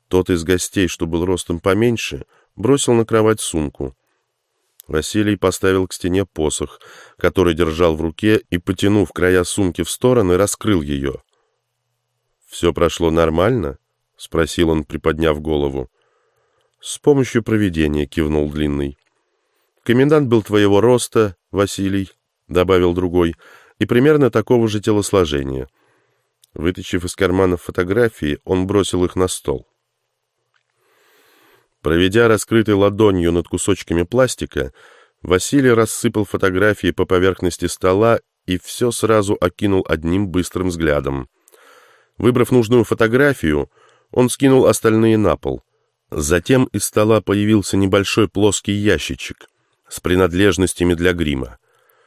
Тот из гостей, что был ростом поменьше, бросил на кровать сумку. Василий поставил к стене посох, который держал в руке, и, потянув края сумки в стороны, раскрыл ее. «Все прошло нормально?» — спросил он, приподняв голову. «С помощью провидения», — кивнул Длинный. «Комендант был твоего роста, Василий», — добавил другой, — «и примерно такого же телосложения». Вытащив из карманов фотографии, он бросил их на стол. Проведя раскрытой ладонью над кусочками пластика, Василий рассыпал фотографии по поверхности стола и все сразу окинул одним быстрым взглядом. Выбрав нужную фотографию, он скинул остальные на пол. Затем из стола появился небольшой плоский ящичек с принадлежностями для грима.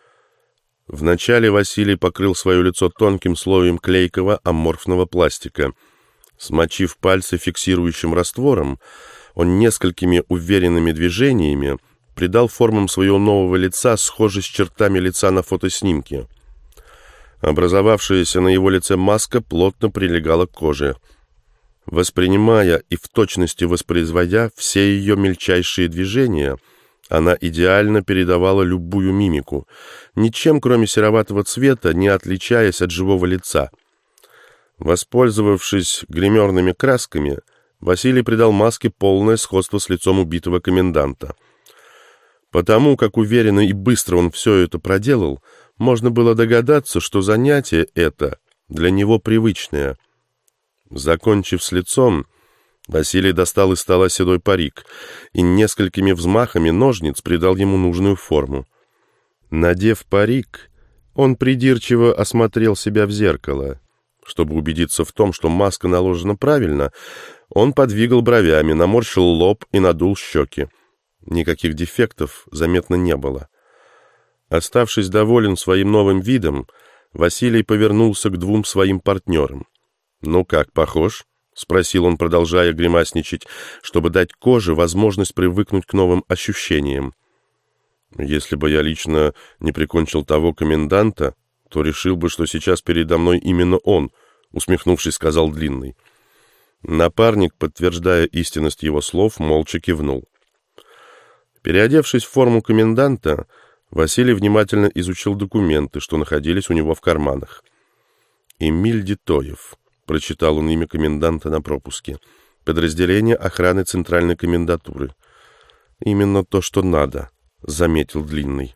Вначале Василий покрыл свое лицо тонким слоем клейкого аморфного пластика. Смочив пальцы фиксирующим раствором, он несколькими уверенными движениями придал формам своего нового лица схожесть с чертами лица на фотоснимке. Образовавшаяся на его лице маска плотно прилегала к коже. Воспринимая и в точности воспроизводя все ее мельчайшие движения, она идеально передавала любую мимику, ничем, кроме сероватого цвета, не отличаясь от живого лица. Воспользовавшись гримерными красками, Василий придал маске полное сходство с лицом убитого коменданта. Потому как уверенно и быстро он все это проделал, можно было догадаться, что занятие это для него привычное. Закончив с лицом, Василий достал из стола седой парик и несколькими взмахами ножниц придал ему нужную форму. Надев парик, он придирчиво осмотрел себя в зеркало. Чтобы убедиться в том, что маска наложена правильно, он подвигал бровями, наморщил лоб и надул щеки. Никаких дефектов заметно не было. Оставшись доволен своим новым видом, Василий повернулся к двум своим партнерам. «Ну как, похож?» — спросил он, продолжая гримасничать, чтобы дать коже возможность привыкнуть к новым ощущениям. «Если бы я лично не прикончил того коменданта, то решил бы, что сейчас передо мной именно он», — усмехнувшись, сказал Длинный. Напарник, подтверждая истинность его слов, молча кивнул. Переодевшись в форму коменданта, Василий внимательно изучил документы, что находились у него в карманах. «Эмиль Детоев», — прочитал он имя коменданта на пропуске, — «подразделение охраны Центральной комендатуры». «Именно то, что надо», — заметил Длинный.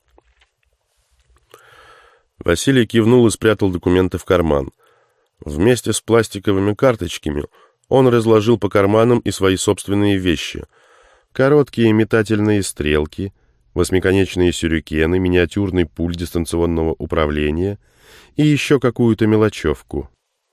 Василий кивнул и спрятал документы в карман. Вместе с пластиковыми карточками он разложил по карманам и свои собственные вещи. Короткие метательные стрелки, восьмиконечные сюрикены, миниатюрный пульт дистанционного управления и еще какую-то мелочевку.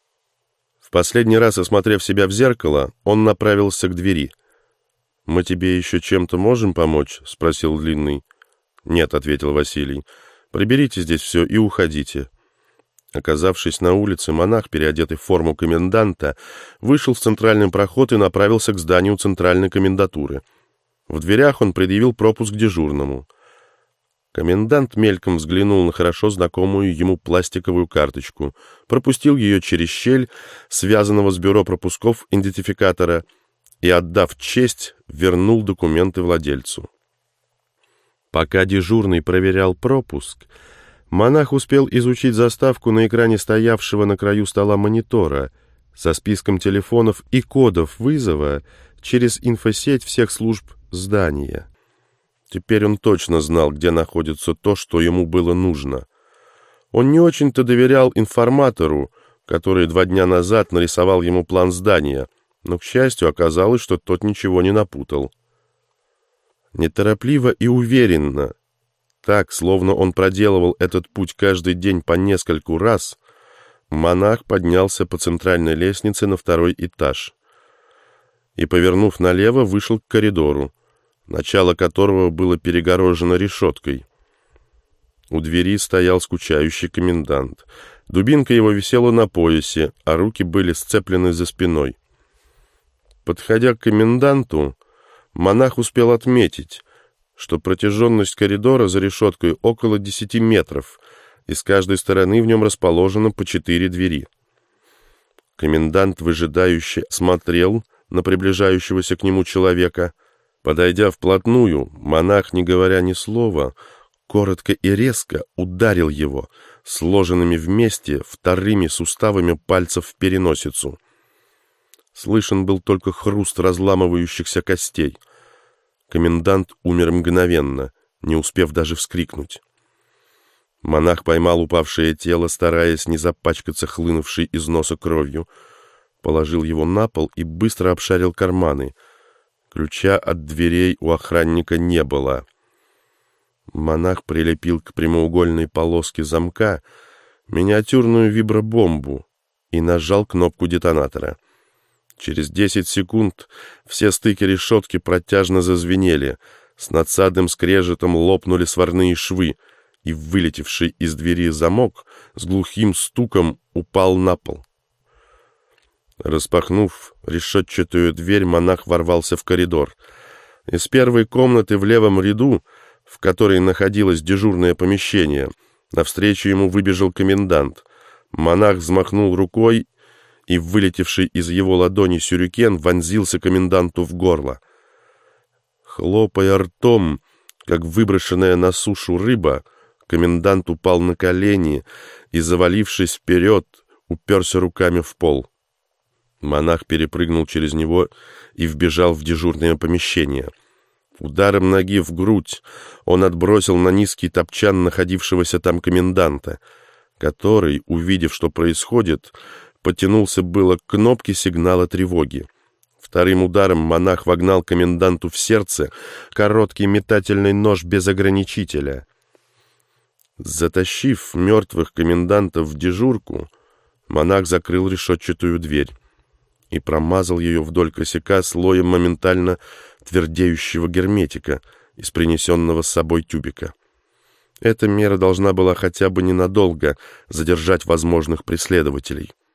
В последний раз, осмотрев себя в зеркало, он направился к двери. «Мы тебе еще чем-то можем помочь?» — спросил Длинный. «Нет», — ответил Василий. «Приберите здесь все и уходите». Оказавшись на улице, монах, переодетый в форму коменданта, вышел в центральный проход и направился к зданию центральной комендатуры. В дверях он предъявил пропуск дежурному. Комендант мельком взглянул на хорошо знакомую ему пластиковую карточку, пропустил ее через щель, связанного с бюро пропусков идентификатора, и, отдав честь, вернул документы владельцу. Пока дежурный проверял пропуск, монах успел изучить заставку на экране стоявшего на краю стола монитора со списком телефонов и кодов вызова через инфосеть всех служб здания. Теперь он точно знал, где находится то, что ему было нужно. Он не очень-то доверял информатору, который 2 дня назад нарисовал ему план здания, но, к счастью, оказалось, что тот ничего не напутал. Неторопливо и уверенно, так, словно он проделывал этот путь каждый день по нескольку раз, монах поднялся по центральной лестнице на 2-й этаж и, повернув налево, вышел к коридору, начало которого было перегорожено решеткой. У двери стоял скучающий комендант. Дубинка его висела на поясе, а руки были сцеплены за спиной. Подходя к коменданту, монах успел отметить, что протяженность коридора за решеткой около 10 метров, и с каждой стороны в нем расположено по 4 двери. Комендант выжидающе смотрел на приближающегося к нему человека. Подойдя вплотную, монах, не говоря ни слова, коротко и резко ударил его сложенными вместе вторыми суставами пальцев в переносицу. Слышен был только хруст разламывающихся костей. Комендант умер мгновенно, не успев даже вскрикнуть. Монах поймал упавшее тело, стараясь не запачкаться хлынувшей из носа кровью, положил его на пол и быстро обшарил карманы. Ключа от дверей у охранника не было. Монах прилепил к прямоугольной полоске замка миниатюрную вибробомбу и нажал кнопку детонатора. Через 10 секунд все стыки решетки протяжно зазвенели, с надсадным скрежетом лопнули сварные швы, и вылетевший из двери замок с глухим стуком упал на пол. Распахнув решетчатую дверь, монах ворвался в коридор. Из первой комнаты в левом ряду, в которой находилось дежурное помещение, навстречу ему выбежал комендант. Монах взмахнул рукой, и вылетевший из его ладони сюрикен вонзился коменданту в горло. Хлопая ртом, как выброшенная на сушу рыба, комендант упал на колени и, завалившись вперед, уперся руками в пол. Монах перепрыгнул через него и вбежал в дежурное помещение. Ударом ноги в грудь он отбросил на низкий топчан находившегося там коменданта, который, увидев, что происходит, потянулся было к кнопке сигнала тревоги. Вторым ударом монах вогнал коменданту в сердце короткий метательный нож без ограничителя. Затащив мертвых комендантов в дежурку, монах закрыл решетчатую дверь и промазал ее вдоль косяка слоем моментально твердеющего герметика из принесенного с собой тюбика. Эта мера должна была хотя бы ненадолго задержать возможных преследователей.